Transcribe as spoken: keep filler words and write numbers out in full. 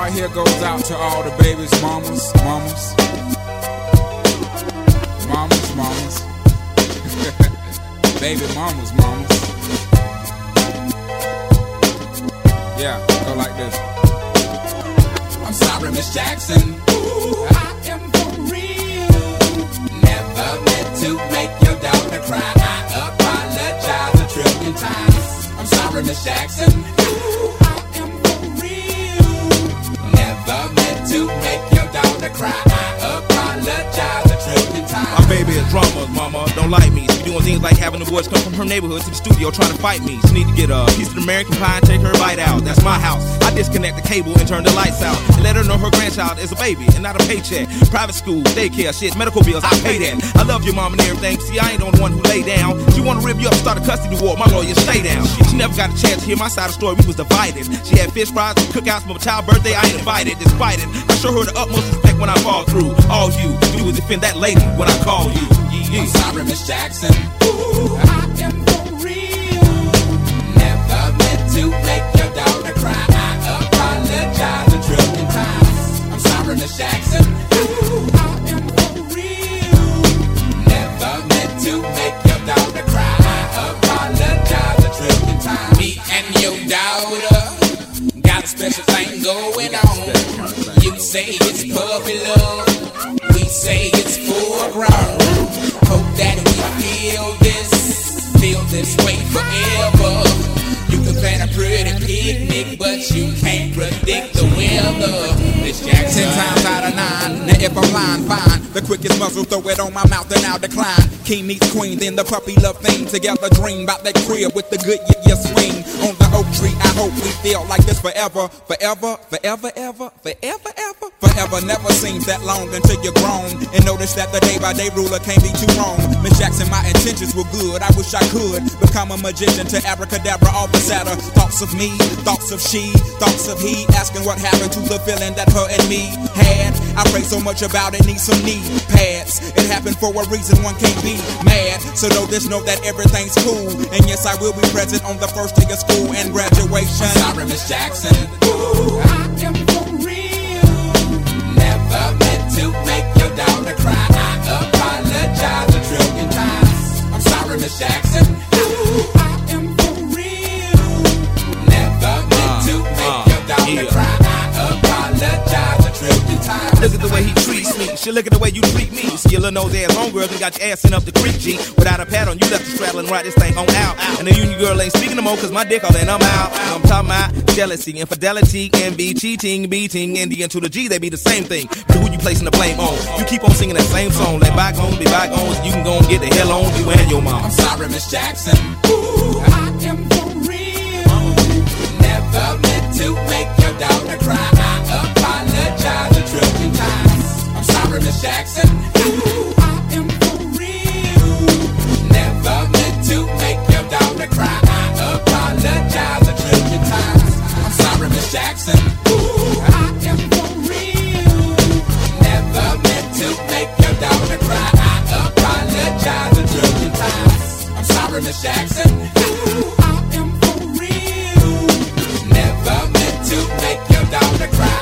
right here goes out to all the babies, mamas, mamas, mamas, mamas, baby mamas, mamas. Yeah, go like this. I'm sorry, Miss Jackson. Ooh, I am for real. Never meant to make your daughter cry. I apologize a trillion times. I'm sorry, Miss Jackson. Ooh, I am for real. Never meant to make your daughter cry. I apologize a trillion times. My baby is drama, mama, don't like me. She doing things like having the boys come from her neighborhood to the studio trying to fight me. She need to get a piece of the American pie and take her bite out. That's my house. I disconnect the cable and turn the lights out and let her know her grandchild is a baby and not a paycheck. Private school, daycare, shit, medical bills, I pay that. I love your mom and everything. See, I ain't the one who lay down. She wanna rip you up, start a custody war. My lawyer, stay down. She never got a chance to hear my side of the story. We was divided. She had fish fries and cookouts for my child's birthday. I ain't invited, despite it. I show her the utmost respect when I fall through. All you do is defend that lady when I call you. Yeah. I'm sorry, Miss Jackson. Ooh, I am for real. Never meant to make your daughter cry. I apologize a trillion times. I'm sorry, Miss Jackson. Ooh, I am for real. Never meant to make your daughter cry. I apologize a trillion times. Me and your daughter got a special thing going on. You say it's puppy love. We say it's full grown. Hope that we feel this, feel this way forever. You can plan a pretty picnic, but you can't predict the weather. This Jackson. Ten times out of nine, now if I'm lying, fine. The quickest muzzle, throw it on my mouth and I'll decline. King meets queen, then the puppy love thing. Together dream about that crib with the good yeah, yeah swing. On the oak tree, I hope we feel like this forever. Forever, forever, ever, forever, ever. Forever never seems that long until you're grown. And notice that the day by day ruler can't be too wrong. Miss Jackson, my intentions were good. I wish I could become a magician to abracadabra all the sadder. Thoughts of me, thoughts of she, thoughts of he. Asking what happened to the feeling that her and me had. I pray so much about it, need some knee pads. It happened for a reason, one can't be mad. So know this, know that everything's cool. And yes, I will be present on the first day of school and graduation. I'm sorry, Miss Jackson. Ooh, I am for real. Never meant to make your daughter cry. I apologize a trillion times. I'm sorry, Miss Jackson. Ooh, I am for real. Never meant to make your daughter yeah. cry. I apologize a trillion times. Look at the way he treats me. She look at the way you treat me. Skillin' nose ass homegirls and got your ass in up the creek, G. Without a pad on, you left the straddle and ride this thing on out. And the union girl ain't speaking no more, cause my dick all in, I'm out. I'm talking about jealousy, infidelity, envy, cheating, beating, and the N to the G, they be the same thing. But who you placing the blame on? You keep on singing that same song. Let bygones be bygones, you can go and get the hell on you and your mom. I'm sorry, Miss Jackson. Ooh, I am for real. Never meant to make your daughter cry. I apologize a trillion times. I'm sorry, Miss Jackson. Ooh, I am for real. Never meant to make your daughter cry. I apologize a trillion times. I'm sorry, Miss Jackson. Ooh, I am for real. Never meant to make your daughter cry. I apologize a trillion times. I'm sorry, Miss Jackson. Ooh, I am for real. Never meant to make your daughter cry.